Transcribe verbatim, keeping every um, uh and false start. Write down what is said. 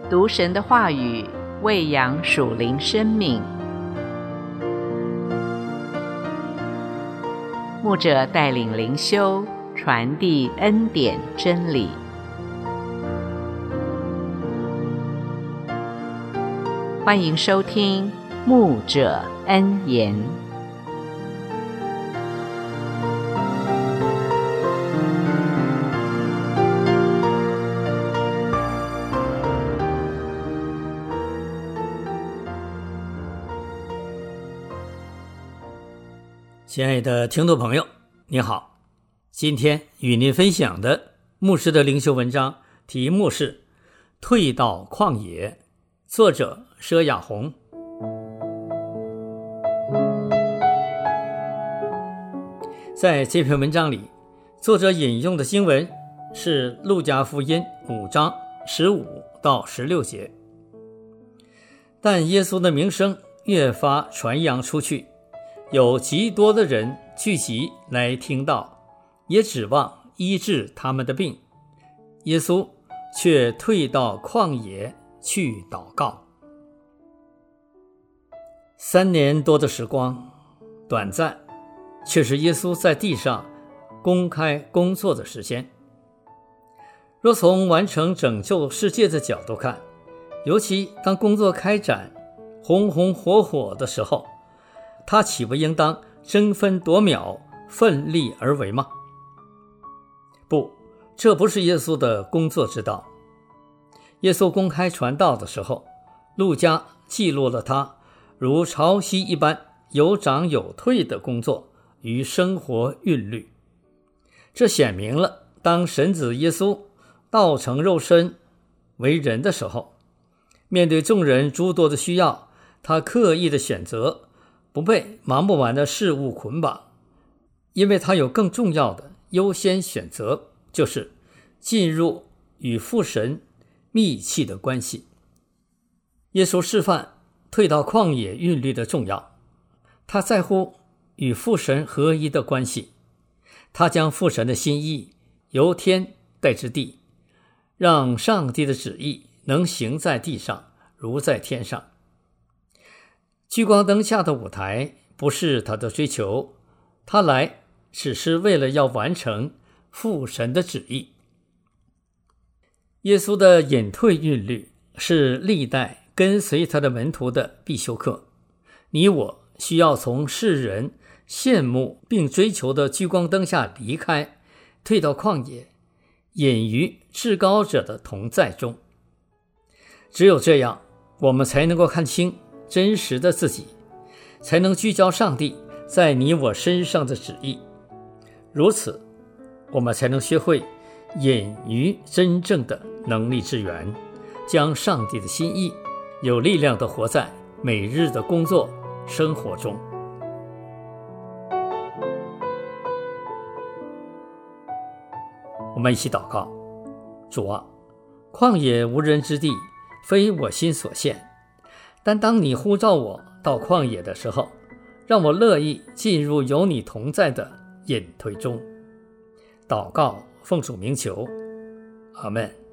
读神的话语，喂养属灵生命。牧者带领灵修，传递恩典真理。欢迎收听牧者恩言。 亲爱的听众朋友，你好，今天与您分享的牧师的灵修文章题目是退到旷野，作者佘雅红。在这篇文章里，作者引用的经文是路加福音五章十五到十六节。但耶稣的名声越发传扬出去，有极多的人聚集来听道，也指望医治他们的病。耶稣却退到旷野去祷告。三年多的时光，短暂，却是耶稣在地上公开工作的时间。若从完成拯救世界的角度看，尤其当工作开展红红火火的时候，他岂不应当争分夺秒，奋力而为吗？不，这不是耶稣的工作之道。耶稣公开传道的时候，路加记录了他如潮汐一般有涨有退的工作与生活韵律。这显明了当神子耶稣道成肉身为人的时候，面对众人诸多的需要，他刻意的选择不被忙不完的事物捆绑，因为他有更重要的优先选择，就是进入与父神密切的关系。耶稣示范退到旷野韵律的重要，他在乎与父神合一的关系，他将父神的心意由天带至地，让上帝的旨意能行在地上如在天上。聚光灯下的舞台不是他的追求，他来只是为了要完成父神的旨意。耶稣的隐退韵律是历代跟随他的门徒的必修课。你我需要从世人羡慕并追求的聚光灯下离开，退到旷野，隐于至高者的同在中。只有这样，我们才能够看清真实的自己，才能聚焦上帝在你我身上的旨意。如此，我们才能学会隐于真正的能力之源，将上帝的心意有力量地活在每日的工作生活中。我们一起祷告。主啊，旷野无人之地，非我心所限，但当你呼召我到旷野的时候，让我乐意进入有你同在的隐退中。祷告奉主名求，阿们。